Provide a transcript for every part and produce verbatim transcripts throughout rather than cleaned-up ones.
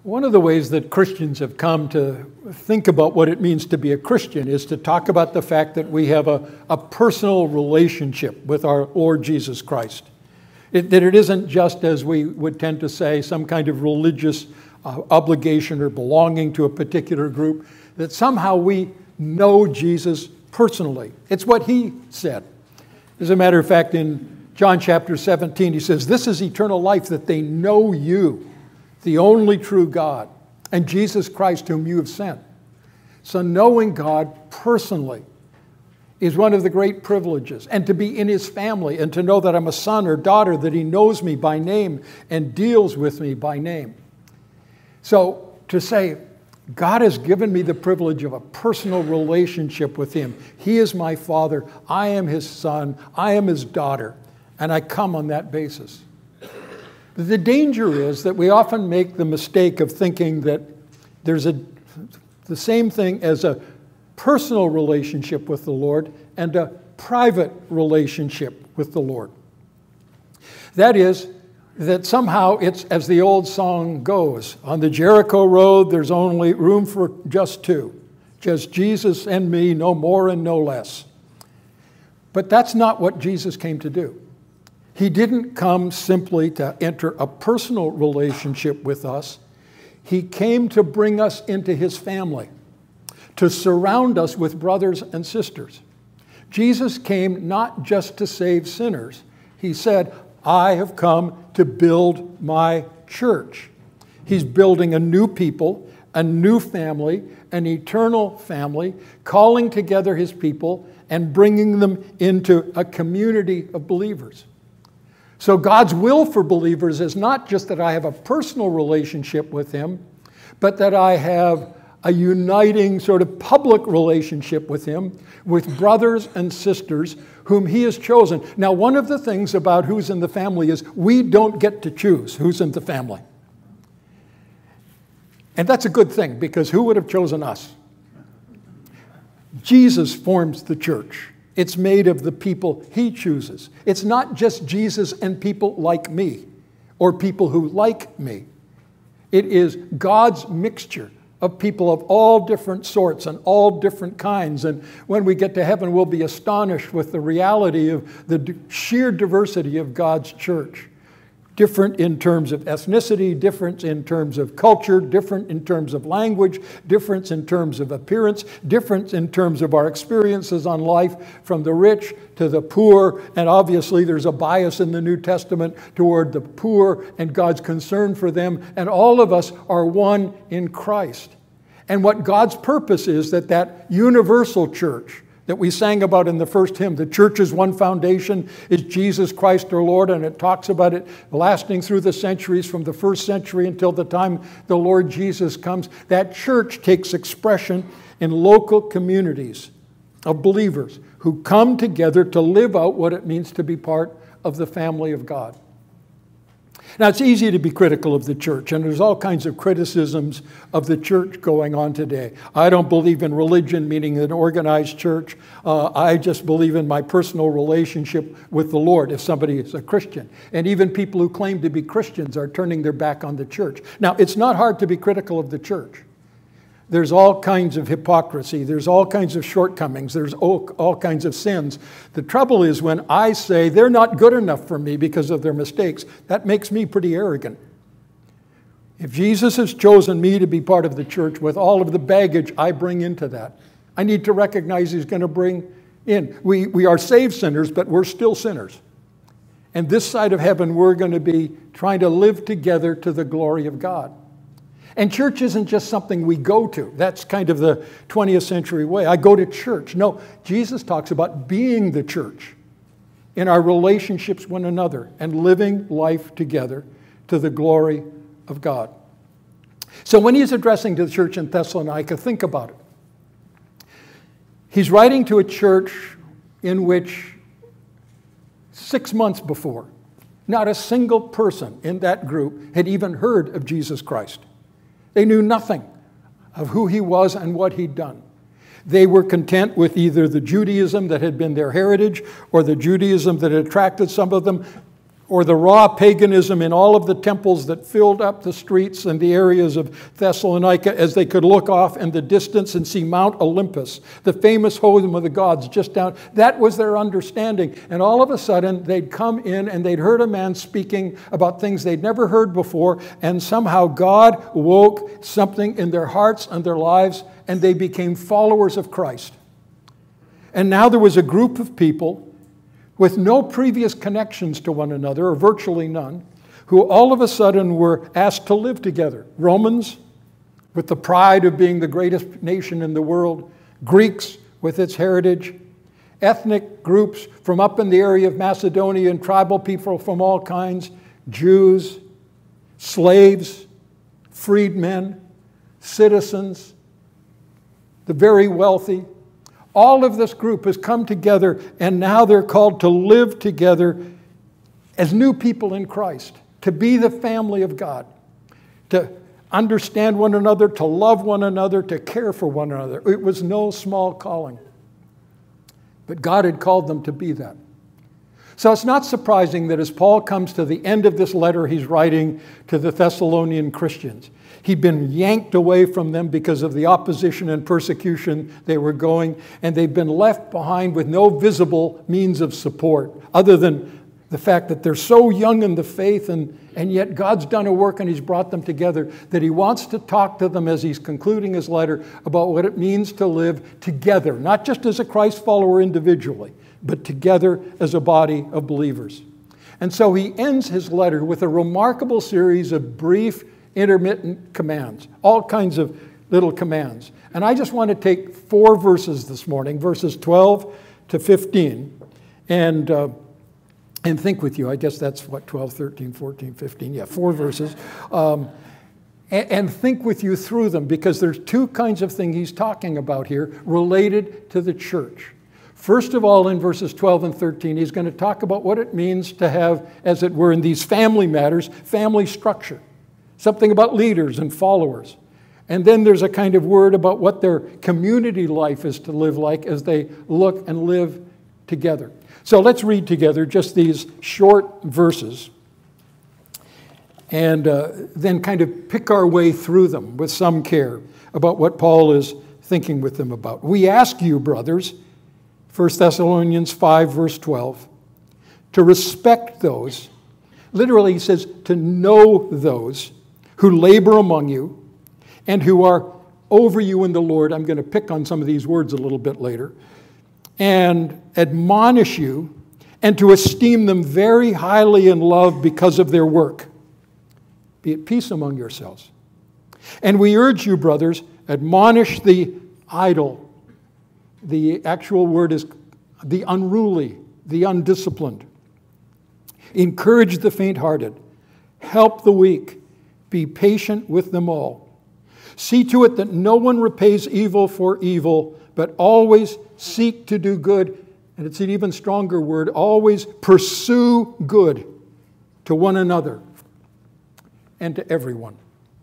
One of the ways that Christians have come to think about what it means to be a Christian is to talk about the fact that we have a, a personal relationship with our Lord Jesus Christ. It, that it isn't just, as we would tend to say, some kind of religious uh, obligation or belonging to a particular group, that somehow we know Jesus personally. It's what he said. As a matter of fact, in John chapter seventeen, he says, "This is eternal life, that they know you, the only true God, and Jesus Christ whom you have sent." So knowing God personally is one of the great privileges. And to be in his family and to know that I'm a son or daughter, that he knows me by name and deals with me by name. So to say, God has given me the privilege of a personal relationship with him. He is my father. I am his son. I am his daughter. And I come on that basis. The danger is that we often make the mistake of thinking that there's a, the same thing as a personal relationship with the Lord and a private relationship with the Lord. That is, that somehow it's, as the old song goes, on the Jericho road there's only room for just two, just Jesus and me, no more and no less. But that's not what Jesus came to do. He didn't come simply to enter a personal relationship with us. He came to bring us into his family, to surround us with brothers and sisters. Jesus came not just to save sinners. He said, "I have come to build my church." He's building a new people, a new family, an eternal family, calling together his people and bringing them into a community of believers. So God's will for believers is not just that I have a personal relationship with him, but that I have a uniting sort of public relationship with him, with brothers and sisters whom he has chosen. Now, one of the things about who's in the family is we don't get to choose who's in the family. And that's a good thing, because who would have chosen us? Jesus forms the church. It's made of the people he chooses. It's not just Jesus and people like me or people who like me. It is God's mixture of people of all different sorts and all different kinds. And when we get to heaven, we'll be astonished with the reality of the sheer diversity of God's church. Different in terms of ethnicity, different in terms of culture, different in terms of language, different in terms of appearance, different in terms of our experiences on life, from the rich to the poor. And obviously there's a bias in the New Testament toward the poor and God's concern for them. And all of us are one in Christ. And what God's purpose is, that that universal church that we sang about in the first hymn, the church's one foundation is Jesus Christ our Lord, and it talks about it lasting through the centuries, from the first century until the time the Lord Jesus comes. That church takes expression in local communities of believers who come together to live out what it means to be part of the family of God. Now, it's easy to be critical of the church, and there's all kinds of criticisms of the church going on today. I don't believe in religion, meaning an organized church. Uh, I just believe in my personal relationship with the Lord, if somebody is a Christian. And even people who claim to be Christians are turning their back on the church. Now, it's not hard to be critical of the church. There's all kinds of hypocrisy. There's all kinds of shortcomings. There's all, all kinds of sins. The trouble is when I say they're not good enough for me because of their mistakes, that makes me pretty arrogant. If Jesus has chosen me to be part of the church with all of the baggage I bring into that, I need to recognize he's going to bring in. We, we are saved sinners, but we're still sinners. And this side of heaven, we're going to be trying to live together to the glory of God. And church isn't just something we go to. That's kind of the twentieth century way. I go to church. No, Jesus talks about being the church in our relationships with one another and living life together to the glory of God. So when he's addressing to the church in Thessalonica, think about it. He's writing to a church in which six months before, not a single person in that group had even heard of Jesus Christ. They knew nothing of who he was and what he'd done. They were content with either the Judaism that had been their heritage or the Judaism that had attracted some of them, or the raw paganism in all of the temples that filled up the streets and the areas of Thessalonica, as they could look off in the distance and see Mount Olympus, the famous home of the gods just down. That was their understanding. And all of a sudden, they'd come in and they'd heard a man speaking about things they'd never heard before, and somehow God woke something in their hearts and their lives, and they became followers of Christ. And now there was a group of people with no previous connections to one another, or virtually none, who all of a sudden were asked to live together. Romans, with the pride of being the greatest nation in the world. Greeks, with its heritage. Ethnic groups from up in the area of Macedonia, and tribal people from all kinds. Jews, slaves, freedmen, citizens, the very wealthy. All of this group has come together, and now they're called to live together as new people in Christ, to be the family of God, to understand one another, to love one another, to care for one another. It was no small calling. But God had called them to be that. So it's not surprising that as Paul comes to the end of this letter he's writing to the Thessalonian Christians, he'd been yanked away from them because of the opposition and persecution they were going, and they've been left behind with no visible means of support, other than the fact that they're so young in the faith, and, and yet God's done a work and he's brought them together, that he wants to talk to them as he's concluding his letter about what it means to live together, not just as a Christ follower individually, but together as a body of believers. And so he ends his letter with a remarkable series of brief, intermittent commands, all kinds of little commands. And I just want to take four verses this morning, verses twelve to fifteen, and, uh, and think with you. I guess that's what, twelve, thirteen, fourteen, fifteen, yeah, four verses. Um, and, and think with you through them, because there's two kinds of things he's talking about here related to the church. First of all, in verses twelve and thirteen, he's going to talk about what it means to have, as it were, in these family matters, family structure. Something about leaders and followers. And then there's a kind of word about what their community life is to live like as they look and live together. So let's read together just these short verses and uh, then kind of pick our way through them with some care about what Paul is thinking with them about. We ask you, brothers, First Thessalonians five, verse twelve, to respect those, literally he says to know those who labor among you and who are over you in the Lord. I'm going to pick on some of these words a little bit later. And admonish you, and to esteem them very highly in love because of their work. Be at peace among yourselves. And we urge you, brothers, admonish the idle. The actual word is the unruly, the undisciplined. Encourage the faint-hearted. Help the weak. Be patient with them all. See to it that no one repays evil for evil, but always seek to do good. And it's an even stronger word, always pursue good to one another and to everyone.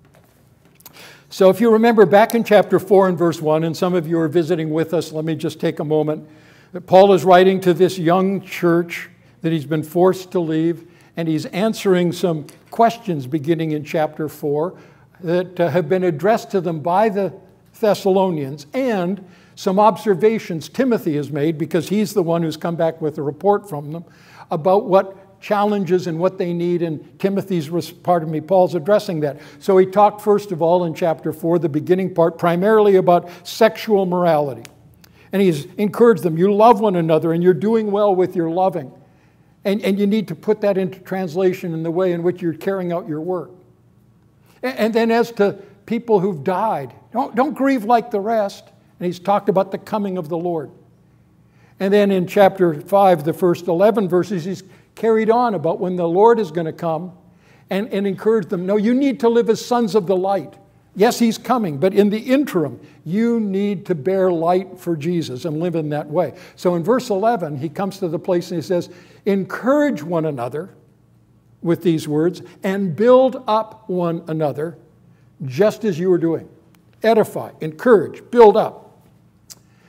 So if you remember back in chapter four and verse one, and some of you are visiting with us, let me just take a moment. That Paul is writing to this young church that he's been forced to leave, and he's answering some questions beginning in chapter four that uh, have been addressed to them by the Thessalonians, and some observations Timothy has made, because he's the one who's come back with a report from them about what challenges and what they need, and Timothy's, pardon me, Paul's addressing that. So he talked first of all in chapter four, the beginning part, primarily about sexual morality. And he's encouraged them, you love one another and you're doing well with your loving. And, and you need to put that into translation in the way in which you're carrying out your work. And, and then as to people who've died, don't, don't grieve like the rest. And he's talked about the coming of the Lord. And then in chapter five, the first eleven verses, he's carried on about when the Lord is going to come and, and encourage them. No, you need to live as sons of the light. Yes, he's coming, but in the interim, you need to bear light for Jesus and live in that way. So in verse eleven, he comes to the place and he says, encourage one another with these words and build up one another just as you are doing. Edify, encourage, build up.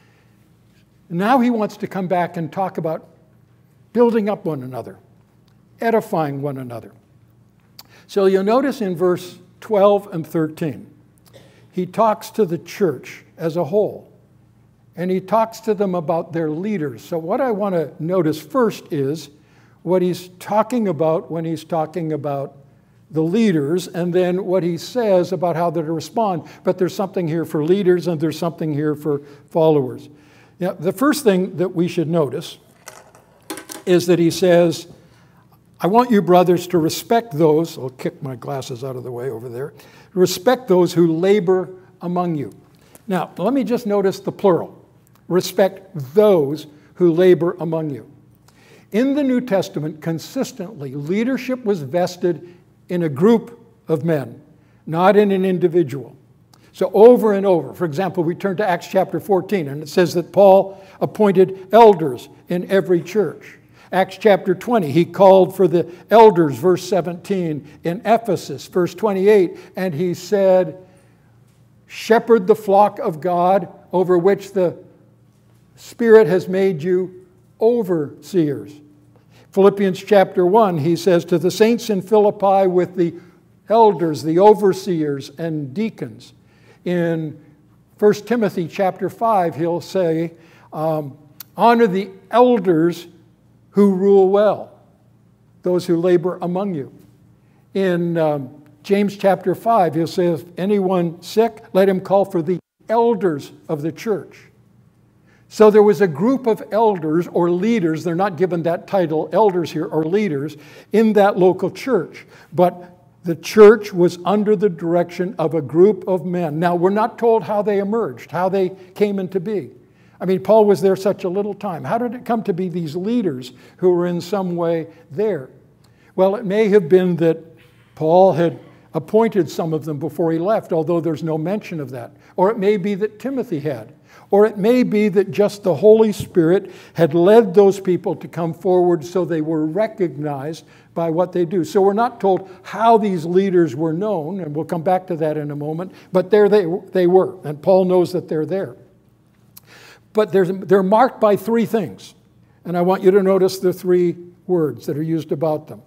Now he wants to come back and talk about building up one another. edifying one another. So you'll notice in verse twelve and thirteen, he talks to the church as a whole, and he talks to them about their leaders. So what I want to notice first is what he's talking about when he's talking about the leaders, and then what he says about how they're to respond. But there's something here for leaders, and there's something here for followers. Now, the first thing that we should notice is that he says, I want you brothers to respect those, I'll kick my glasses out of the way over there, respect those who labor among you. Now, let me just notice the plural. Respect those who labor among you. In the New Testament, consistently, leadership was vested in a group of men, not in an individual. So over and over, for example, we turn to Acts chapter fourteen, and it says that Paul appointed elders in every church. Acts chapter twenty, he called for the elders, verse seventeen, in Ephesus, verse twenty-eight, and he said, shepherd the flock of God over which the Spirit has made you overseers. Philippians chapter one, he says, to the saints in Philippi with the elders, the overseers, and deacons. In First Timothy chapter five, he'll say, um, honor the elders who rule well, those who labor among you. In um, James chapter five, he'll say, if anyone sick, let him call for the elders of the church. So there was a group of elders or leaders, they're not given that title, elders here, or leaders, in that local church. But the church was under the direction of a group of men. Now, we're not told how they emerged, how they came into being. I mean, Paul was there such a little time. How did it come to be these leaders who were in some way there? Well, it may have been that Paul had appointed some of them before he left, although there's no mention of that. Or it may be that Timothy had. Or it may be that just the Holy Spirit had led those people to come forward so they were recognized by what they do. So we're not told how these leaders were known, and we'll come back to that in a moment, but there they, they were, and Paul knows that they're there. But they're marked by three things, and I want you to notice the three words that are used about them.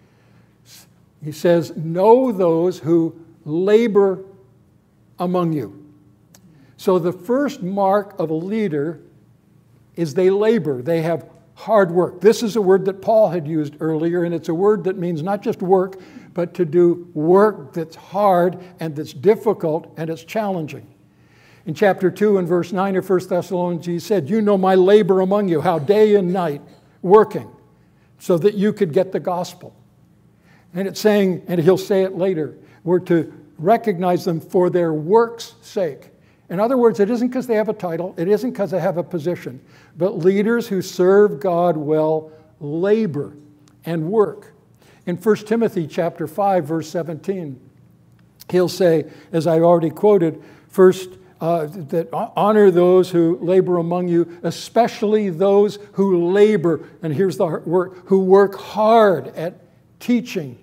He says, know those who labor among you. So the first mark of a leader is they labor. They have hard work. This is a word that Paul had used earlier, and it's a word that means not just work, but to do work that's hard and that's difficult and it's challenging. In chapter two and verse nine of First Thessalonians, he said, you know my labor among you, how day and night working so that you could get the gospel. And it's saying, and he'll say it later, we're to recognize them for their work's sake. In other words, it isn't because they have a title, it isn't because they have a position, but leaders who serve God well labor and work. In First Timothy chapter five, verse seventeen, he'll say, as I already quoted, first, uh, that honor those who labor among you, especially those who labor, and here's the word, who work hard at teaching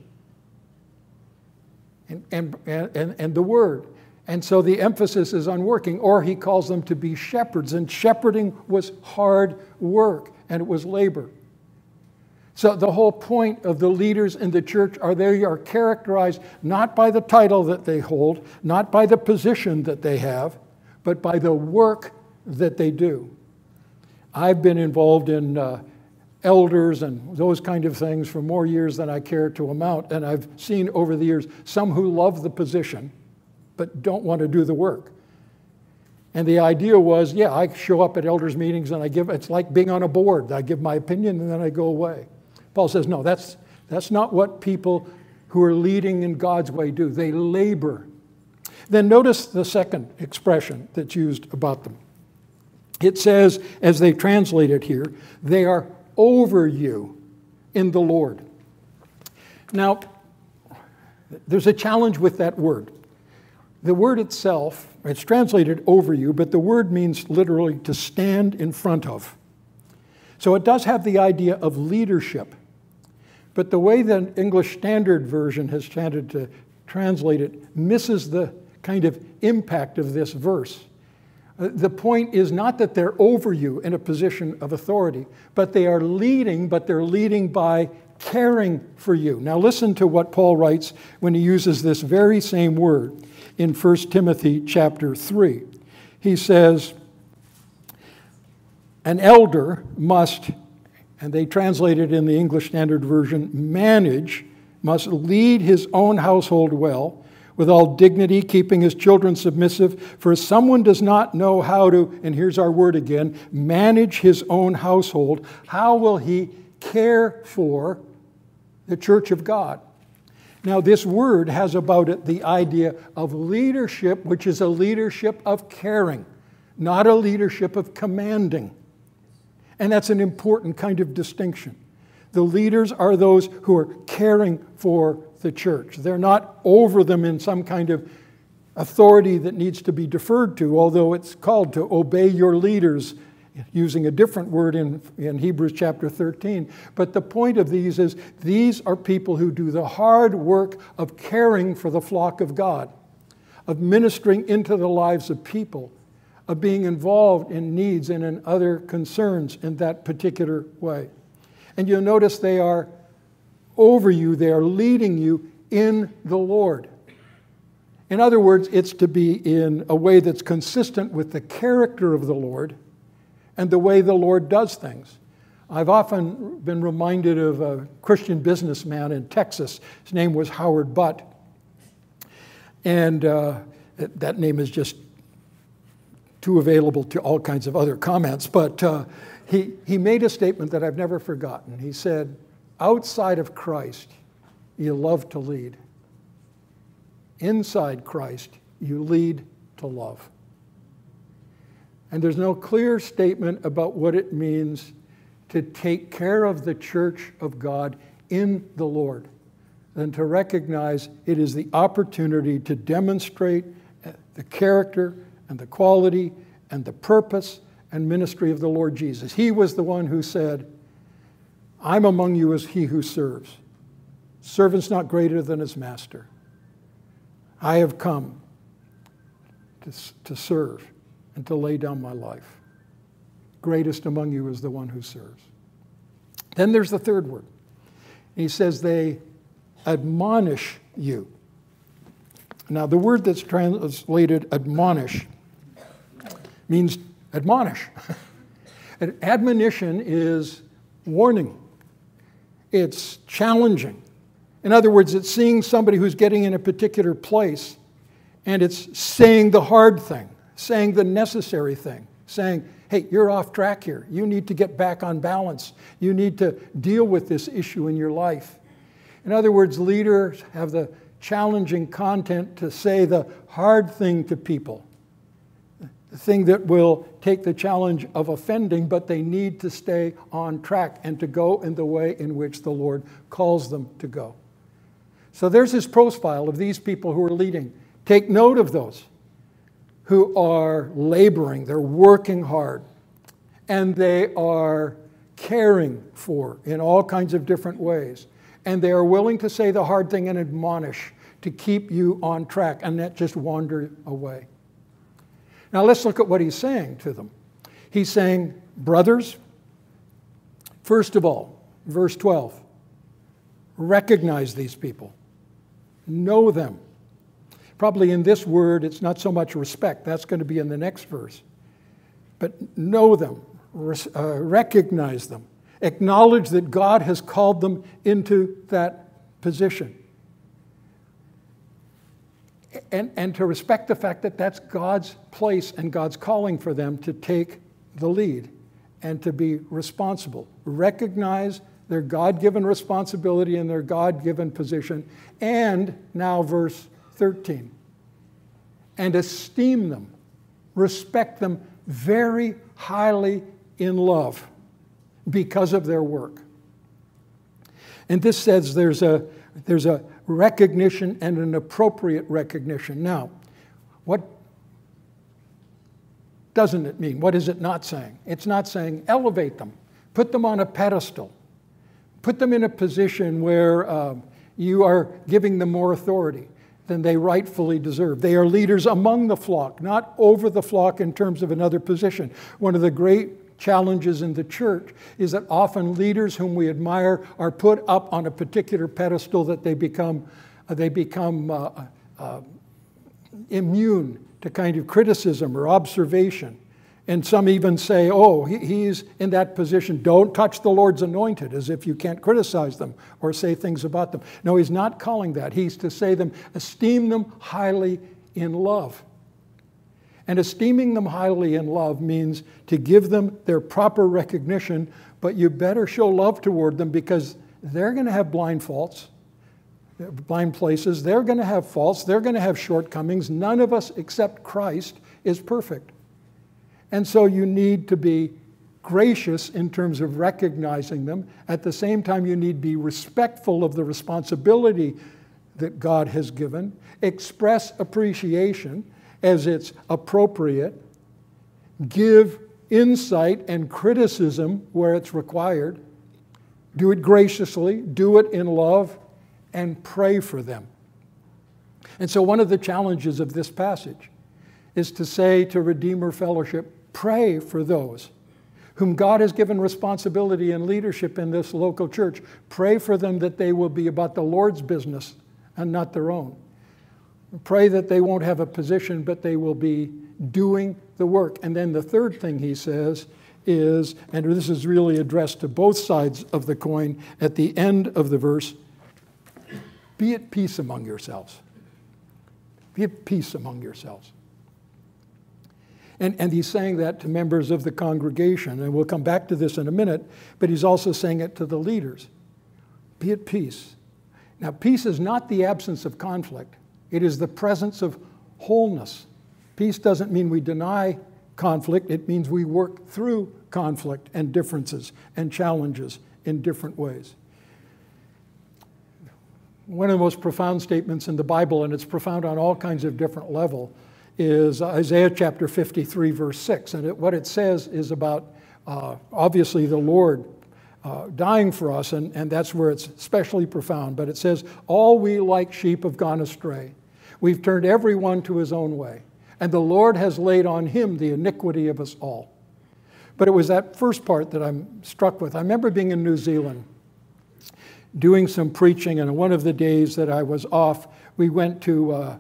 and, and, and, and the word. And so the emphasis is on working, or he calls them to be shepherds. And shepherding was hard work, and it was labor. So the whole point of the leaders in the church are they are characterized not by the title that they hold, not by the position that they have, but by the work that they do. I've been involved in uh, elders and those kind of things for more years than I care to amount, and I've seen over the years some who love the position, but don't want to do the work. And the idea was, yeah, I show up at elders' meetings and I give, it's like being on a board. I give my opinion and then I go away. Paul says, no, that's, that's not what people who are leading in God's way do. They labor. Then notice the second expression that's used about them. It says, as they translate it here, they are over you in the Lord. Now, there's a challenge with that word. The word itself, it's translated over you, but the word means literally to stand in front of. So it does have the idea of leadership. But the way the English Standard Version has tended to translate it misses the kind of impact of this verse. The point is not that they're over you in a position of authority, but they are leading, but they're leading by caring for you. Now listen to what Paul writes when he uses this very same word in First Timothy chapter three. He says, an elder must, and they translate it in the English Standard Version, manage, must lead his own household well, with all dignity, keeping his children submissive. For if someone does not know how to, and here's our word again, manage his own household, how will he care for the church of God? Now, this word has about it the idea of leadership, which is a leadership of caring, not a leadership of commanding. And that's an important kind of distinction. The leaders are those who are caring for the church. They're not over them in some kind of authority that needs to be deferred to, although it's called to obey your leaders, using a different word in, in Hebrews chapter thirteen. But the point of these is these are people who do the hard work of caring for the flock of God, of ministering into the lives of people, of being involved in needs and in other concerns in that particular way. And you'll notice they are over you, they are leading you in the Lord. In other words, it's to be in a way that's consistent with the character of the Lord and the way the Lord does things. I've often been reminded of a Christian businessman in Texas. His name was Howard Butt. And uh, that name is just too available to all kinds of other comments. But uh, he, he made a statement that I've never forgotten. He said, outside of Christ, you love to lead. Inside Christ, you lead to love. And there's no clear statement about what it means to take care of the church of God in the Lord than to recognize it is the opportunity to demonstrate the character and the quality and the purpose and ministry of the Lord Jesus. He was the one who said, I'm among you as he who serves. Servant's not greater than his master. I have come to, to serve and to lay down my life. Greatest among you is the one who serves. Then there's the third word. He says they admonish you. Now the word that's translated admonish means admonish. An admonition is warning. It's challenging. In other words, it's seeing somebody who's getting in a particular place and it's saying the hard thing, saying the necessary thing, saying, hey, you're off track here. You need to get back on balance. You need to deal with this issue in your life. In other words, leaders have the challenging content to say the hard thing to people, the thing that will take the challenge of offending, but they need to stay on track and to go in the way in which the Lord calls them to go. So there's this profile of these people who are leading. Take note of those who are laboring, they're working hard, and they are caring for in all kinds of different ways. And they are willing to say the hard thing and admonish to keep you on track and not just wander away. Now let's look at what he's saying to them. He's saying, brothers, first of all, verse twelve, recognize these people. Know them. Probably in this word, it's not so much respect. That's going to be in the next verse. But know them. Uh, recognize them. Acknowledge that God has called them into that position. And, and to respect the fact that that's God's place and God's calling for them to take the lead and to be responsible. Recognize their God-given responsibility and their God-given position. And now verse thirteen. And esteem them, respect them very highly in love because of their work. And this says there's a, there's a recognition and an appropriate recognition. Now, what doesn't it mean? What is it not saying? It's not saying elevate them, put them on a pedestal, put them in a position where uh, you are giving them more authority than they rightfully deserve. They are leaders among the flock, not over the flock in terms of another position. One of the great challenges in the church is that often leaders whom we admire are put up on a particular pedestal that they become, uh, they become uh, uh, immune to kind of criticism or observation. And some even say, oh, he, he's in that position. Don't touch the Lord's anointed, as if you can't criticize them or say things about them. No, he's not calling that. He's to say them, esteem them highly in love. And esteeming them highly in love means to give them their proper recognition, but you better show love toward them because they're going to have blind faults, blind places. They're going to have faults. They're going to have shortcomings. None of us except Christ is perfect. And so you need to be gracious in terms of recognizing them. At the same time, you need to be respectful of the responsibility that God has given. Express appreciation as it's appropriate. Give insight and criticism where it's required. Do it graciously. Do it in love. And pray for them. And so one of the challenges of this passage is to say to Redeemer Fellowship, pray for those whom God has given responsibility and leadership in this local church. Pray for them that they will be about the Lord's business and not their own. Pray that they won't have a position, but they will be doing the work. And then the third thing he says is, and this is really addressed to both sides of the coin at the end of the verse, be at peace among yourselves. Be at peace among yourselves. And, and he's saying that to members of the congregation, and we'll come back to this in a minute, but he's also saying it to the leaders. Be at peace. Now, peace is not the absence of conflict. It is the presence of wholeness. Peace doesn't mean we deny conflict. It means we work through conflict and differences and challenges in different ways. One of the most profound statements in the Bible, and it's profound on all kinds of different levels, is Isaiah chapter fifty-three, verse six. And it, what it says is about, uh, obviously, the Lord uh, dying for us, and, and that's where it's especially profound. But it says, all we like sheep have gone astray. We've turned everyone to his own way, and the Lord has laid on him the iniquity of us all. But it was that first part that I'm struck with. I remember being in New Zealand, doing some preaching, and one of the days that I was off, we went to uh,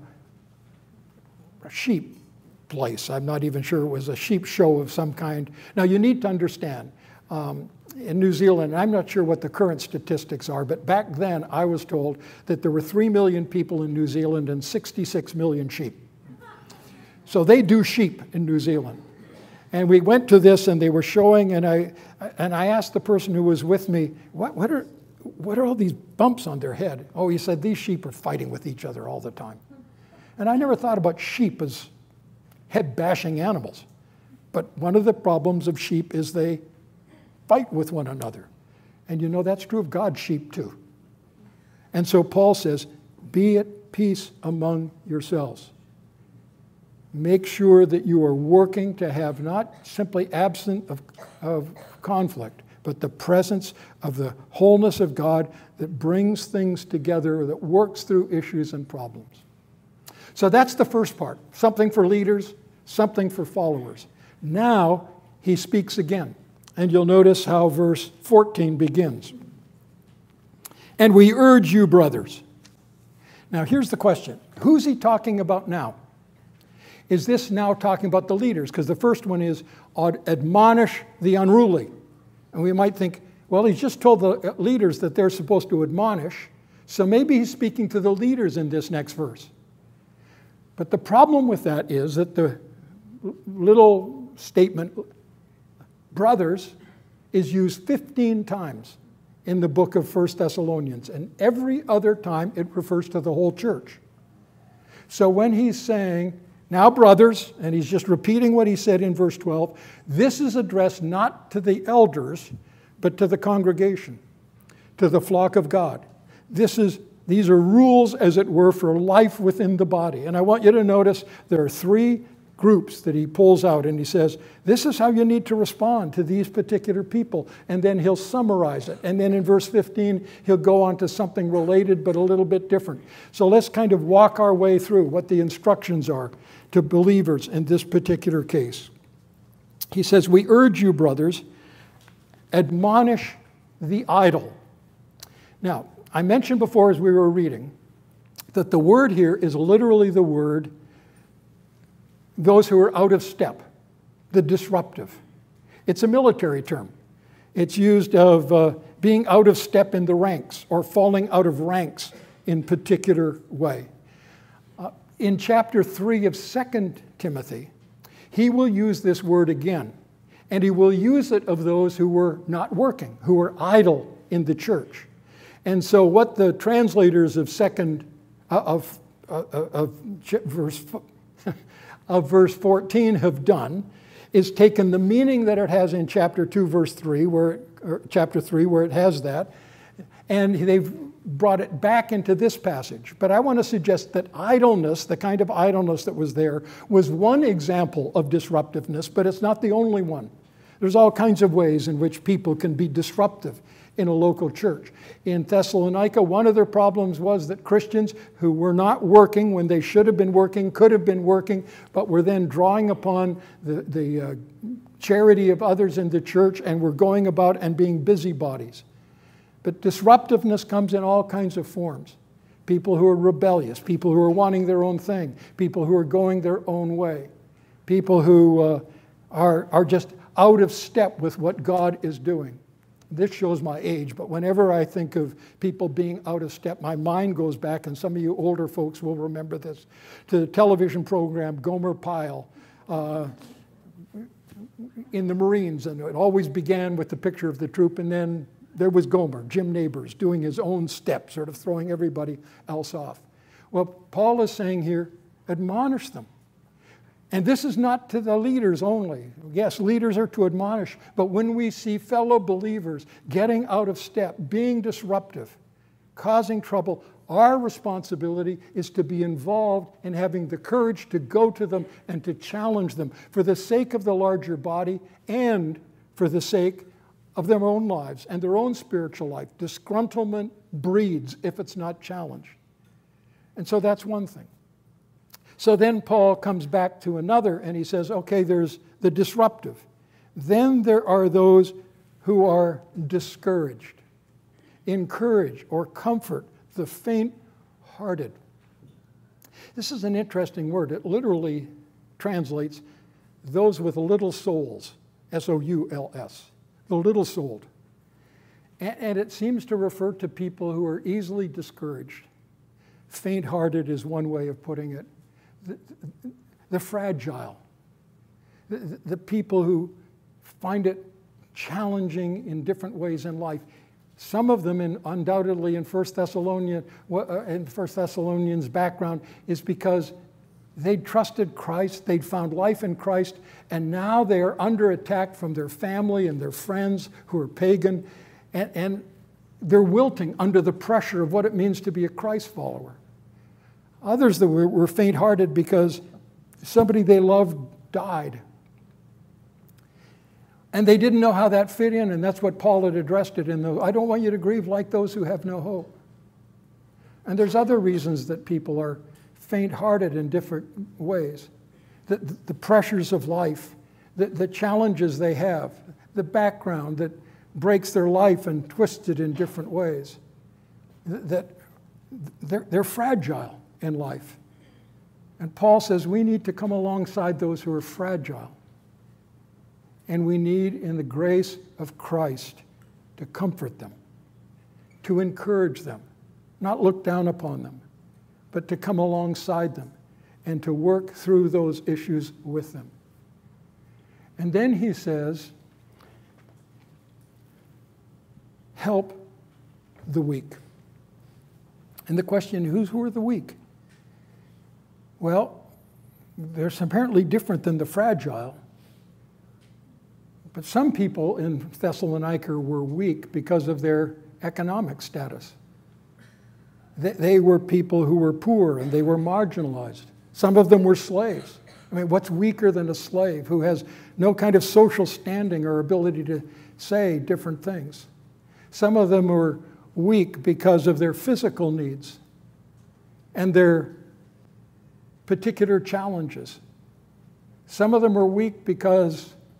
a sheep place. I'm not even sure it was a sheep show of some kind. Now, you need to understand, um, in New Zealand, I'm not sure what the current statistics are, but back then I was told that there were three million people in New Zealand and sixty-six million sheep. So they do sheep in New Zealand. And we went to this and they were showing, and I, and I asked the person who was with me, what, what are, what are all these bumps on their head? Oh, he said, these sheep are fighting with each other all the time. And I never thought about sheep as head-bashing animals. But one of the problems of sheep is they fight with one another. And you know, that's true of God's sheep too. And so Paul says, be at peace among yourselves. Make sure that you are working to have not simply absent of, of conflict, but the presence of the wholeness of God that brings things together, that works through issues and problems. So that's the first part, something for leaders, something for followers. Now he speaks again, and you'll notice how verse fourteen begins. And we urge you, brothers. Now here's the question. Who's he talking about now? Is this now talking about the leaders? Because the first one is admonish the unruly. And we might think, well, he's just told the leaders that they're supposed to admonish, so maybe he's speaking to the leaders in this next verse. But the problem with that is that the little statement, brothers, is used fifteen times in the book of First Thessalonians, and every other time it refers to the whole church. So when he's saying, now brothers, and he's just repeating what he said in verse twelve, this is addressed not to the elders, but to the congregation, to the flock of God. This is These are rules, as it were, for life within the body. And I want you to notice there are three groups that he pulls out, and he says, this is how you need to respond to these particular people. And then he'll summarize it. And then in verse fifteen, he'll go on to something related but a little bit different. So let's kind of walk our way through what the instructions are to believers in this particular case. He says, we urge you, brothers, admonish the idle. Now, I mentioned before as we were reading that the word here is literally the word those who are out of step, the disruptive. It's a military term. It's used of uh, being out of step in the ranks or falling out of ranks in particular way. Uh, in chapter three of Second Timothy, he will use this word again, and he will use it of those who were not working, who were idle in the church. And so what the translators of second uh, of, uh, of verse of verse fourteen have done is taken the meaning that it has in chapter two, verse three, where or chapter three, where it has that, and they've brought it back into this passage. But I want to suggest that idleness, the kind of idleness that was there, was one example of disruptiveness, but it's not the only one. There's all kinds of ways in which people can be disruptive in a local church. In Thessalonica, one of their problems was that Christians who were not working when they should have been working, could have been working, but were then drawing upon the, the uh, charity of others in the church and were going about and being busybodies. But disruptiveness comes in all kinds of forms. People who are rebellious, people who are wanting their own thing, people who are going their own way, people who uh, are, are just out of step with what God is doing. This shows my age, but whenever I think of people being out of step, my mind goes back, and some of you older folks will remember this, to the television program Gomer Pyle uh, in the Marines. And it always began with the picture of the troop, and then there was Gomer, Jim Neighbors, doing his own step, sort of throwing everybody else off. Well, Paul is saying here, admonish them. And this is not to the leaders only. Yes, leaders are to admonish, but when we see fellow believers getting out of step, being disruptive, causing trouble, our responsibility is to be involved in having the courage to go to them and to challenge them for the sake of the larger body and for the sake of their own lives and their own spiritual life. Disgruntlement breeds if it's not challenged. And so that's one thing. So then Paul comes back to another and he says, okay, there's the disruptive. Then there are those who are discouraged. Encourage or comfort the faint-hearted. This is an interesting word. It literally translates those with little souls, S O U L S, the little-souled. And, and it seems to refer to people who are easily discouraged. Faint-hearted is one way of putting it. The, the, the fragile, the, the people who find it challenging in different ways in life. Some of them, in, undoubtedly, in First Thessalonians, in First Thessalonians' background, is because they'd trusted Christ, they'd found life in Christ, and now they are under attack from their family and their friends who are pagan, and, and they're wilting under the pressure of what it means to be a Christ follower. Others that were, were faint-hearted because somebody they loved died. And they didn't know how that fit in, and that's what Paul had addressed it in. The, I don't want you to grieve like those who have no hope. And there's other reasons that people are faint-hearted in different ways. The, the, the pressures of life, the, the challenges they have, the background that breaks their life and twists it in different ways. That they're, they're fragile in life. And Paul says we need to come alongside those who are fragile. And we need, in the grace of Christ, to comfort them, to encourage them, not look down upon them, but to come alongside them and to work through those issues with them. And then he says, help the weak. And the question, who's who are the weak? Well, they're apparently different than the fragile. But some people in Thessalonica were weak because of their economic status. They, they were people who were poor and they were marginalized. Some of them were slaves. I mean, what's weaker than a slave who has no kind of social standing or ability to say different things? Some of them were weak because of their physical needs and their particular challenges. Some of them were weak because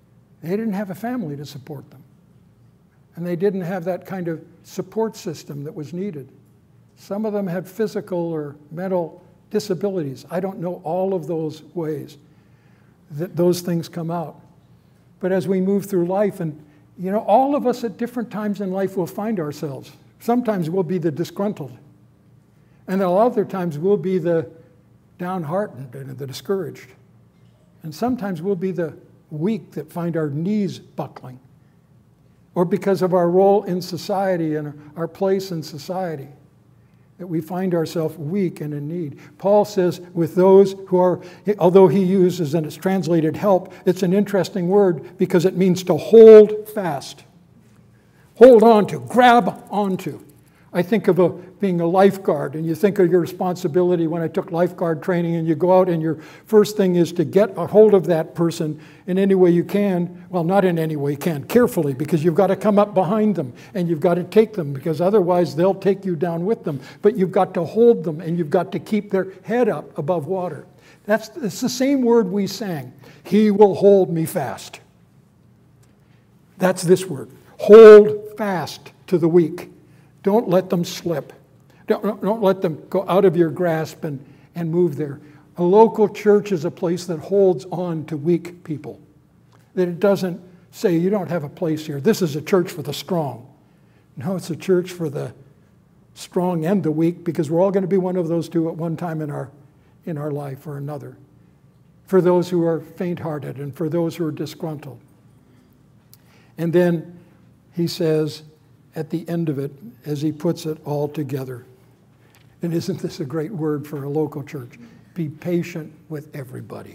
They didn't have a family to support them. And they didn't have that kind of support system that was needed. Some of them had physical or mental disabilities. I don't know all of those ways that those things come out. But as we move through life, and you know, all of us at different times in life will find ourselves. Sometimes we'll be the disgruntled. And then other times we'll be the downhearted and the discouraged. And sometimes we'll be the weak that find our knees buckling. Or because of our role in society and our place in society, that we find ourselves weak and in need. Paul says with those who are, although he uses, and it's translated help, it's an interesting word because it means to hold fast. Hold on to, grab onto. I think of a, being a lifeguard, and you think of your responsibility when I took lifeguard training, and you go out and your first thing is to get a hold of that person in any way you can. Well, not in any way you can, carefully, because you've got to come up behind them, and you've got to take them, because otherwise they'll take you down with them. But you've got to hold them, and you've got to keep their head up above water. That's it's the same word we sang. He will hold me fast. That's this word. Hold fast to the weak. Don't let them slip. Don't, don't let them go out of your grasp and, and move there. A local church is a place that holds on to weak people. That it doesn't say, you don't have a place here. This is a church for the strong. No, it's a church for the strong and the weak, because we're all going to be one of those two at one time in our, in our life or another. For those who are faint-hearted and for those who are disgruntled. And then he says, at the end of it, as he puts it all together. And isn't this a great word for a local church? Be patient with everybody.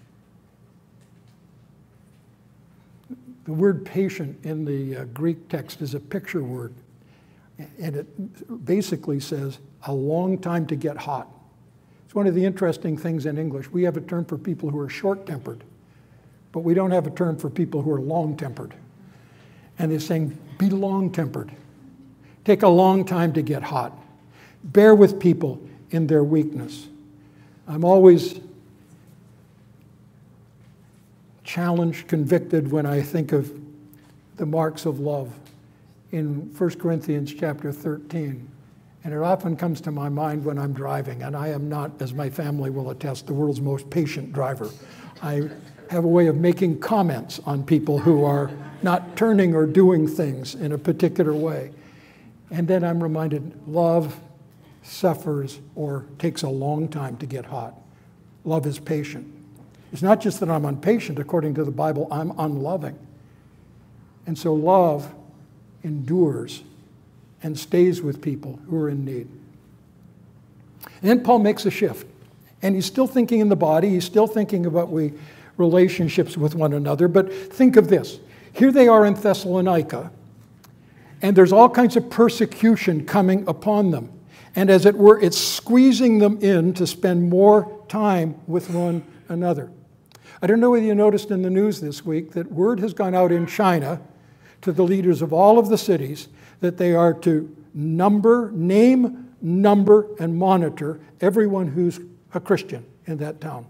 The word patient in the uh, Greek text is a picture word. And it basically says a long time to get hot. It's one of the interesting things in English. We have a term for people who are short-tempered, but we don't have a term for people who are long-tempered. And they're saying, be long-tempered. Take a long time to get hot. Bear with people in their weakness. I'm always challenged, convicted when I think of the marks of love in First Corinthians chapter thirteen. And it often comes to my mind when I'm driving, and I am not, as my family will attest, the world's most patient driver. I have a way of making comments on people who are not turning or doing things in a particular way. And then I'm reminded, love suffers or takes a long time to get hot. Love is patient. It's not just that I'm impatient. According to the Bible, I'm unloving. And so love endures and stays with people who are in need. And then Paul makes a shift. And he's still thinking in the body. He's still thinking about we relationships with one another. But think of this. Here they are in Thessalonica, and there's all kinds of persecution coming upon them. And as it were, it's squeezing them in to spend more time with one another. I don't know whether you noticed in the news this week that word has gone out in China to the leaders of all of the cities that they are to number, name, number, and monitor everyone who's a Christian in that town.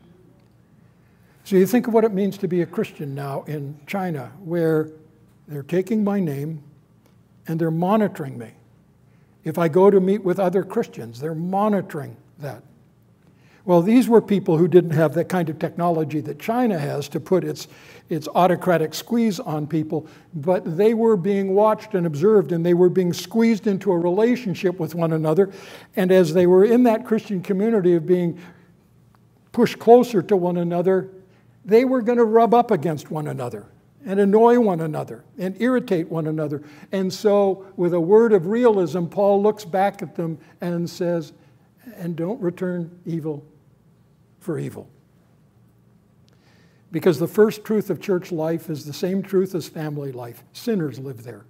So you think of what it means to be a Christian now in China, where they're taking my name and they're monitoring me. If I go to meet with other Christians, they're monitoring that. Well, these were people who didn't have that kind of technology that China has to put its, its autocratic squeeze on people, but they were being watched and observed, and they were being squeezed into a relationship with one another. And as they were in that Christian community of being pushed closer to one another, they were going to rub up against one another and annoy one another and irritate one another. And so with a word of realism, Paul looks back at them and says, and don't return evil for evil. Because the first truth of church life is the same truth as family life. Sinners live there.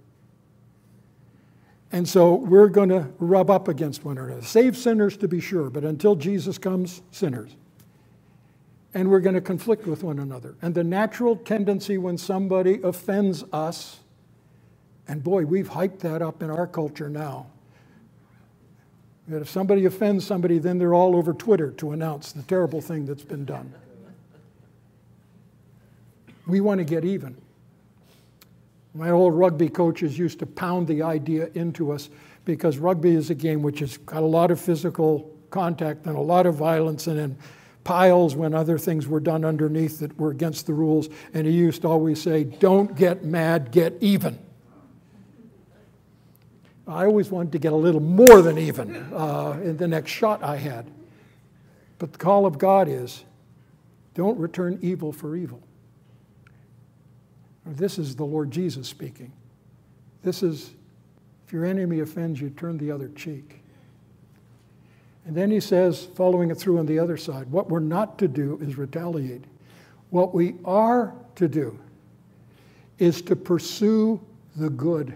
And so we're going to rub up against one another. Save sinners to be sure, but until Jesus comes, sinners. And we're going to conflict with one another. And the natural tendency when somebody offends us, and boy, we've hyped that up in our culture now, that if somebody offends somebody, then they're all over Twitter to announce the terrible thing that's been done. We want to get even. My old rugby coaches used to pound the idea into us because rugby is a game which has got a lot of physical contact and a lot of violence and in piles when other things were done underneath that were against the rules. And he used to always say, don't get mad, get even. I always wanted to get a little more than even uh, in the next shot I had. But the call of God is, don't return evil for evil. This is the Lord Jesus speaking. This is, if your enemy offends you, turn the other cheek. And then he says, following it through on the other side, what we're not to do is retaliate. What we are to do is to pursue the good.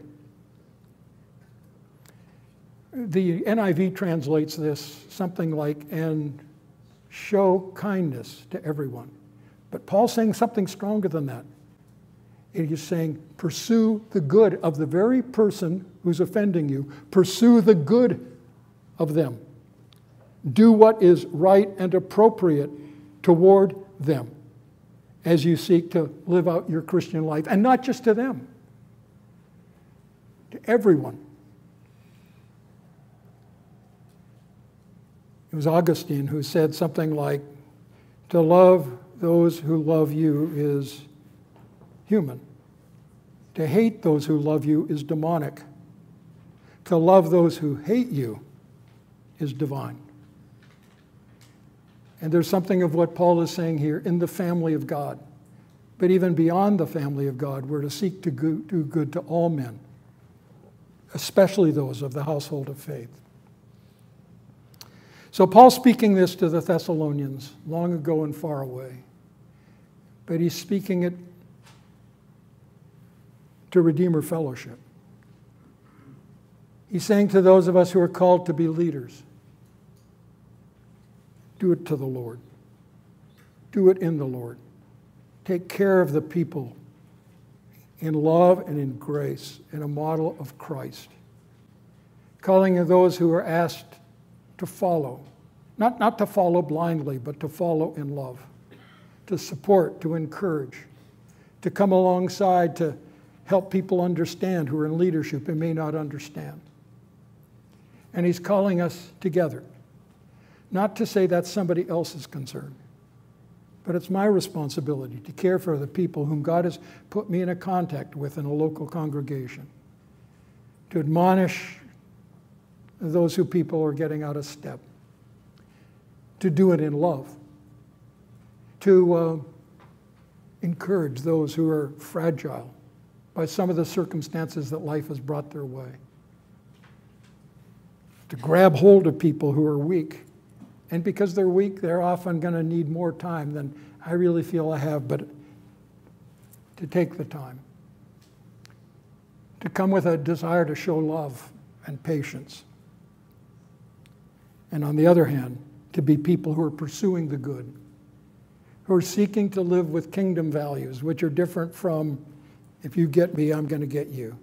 The N I V translates this something like, and show kindness to everyone. But Paul's saying something stronger than that. He's saying, pursue the good of the very person who's offending you. Pursue the good of them. Do what is right and appropriate toward them as you seek to live out your Christian life. And not just to them, to everyone. It was Augustine who said something like, to love those who love you is human. To hate those who love you is demonic. To love those who hate you is divine. And there's something of what Paul is saying here in the family of God. But even beyond the family of God, we're to seek to do good to all men, especially those of the household of faith. So Paul's speaking this to the Thessalonians long ago and far away. But he's speaking it to Redeemer Fellowship. He's saying to those of us who are called to be leaders, do it to the Lord. Do it in the Lord. Take care of the people in love and in grace, in a model of Christ. Calling those who are asked to follow, not, not to follow blindly, but to follow in love, to support, to encourage, to come alongside, to help people understand who are in leadership and may not understand. And he's calling us together. Not to say that's somebody else's concern, but it's my responsibility to care for the people whom God has put me in a contact with in a local congregation, to admonish those who people are getting out of step, to do it in love, to uh, encourage those who are fragile by some of the circumstances that life has brought their way, to grab hold of people who are weak. And because they're weak, they're often going to need more time than I really feel I have, but to take the time, to come with a desire to show love and patience. And on the other hand, to be people who are pursuing the good, who are seeking to live with kingdom values, which are different from, if you get me, I'm going to get you.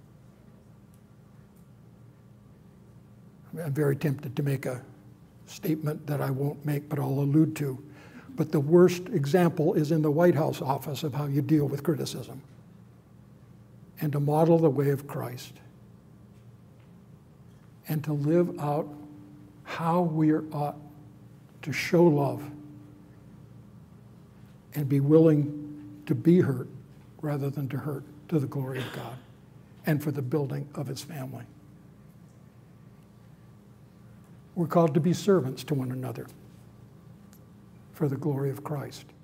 I'm very tempted to make a statement that I won't make, but I'll allude to. But the worst example is in the White House office of how you deal with criticism, and to model the way of Christ, and to live out how we are ought to show love and be willing to be hurt rather than to hurt, to the glory of God and for the building of his family. We're called to be servants to one another for the glory of Christ.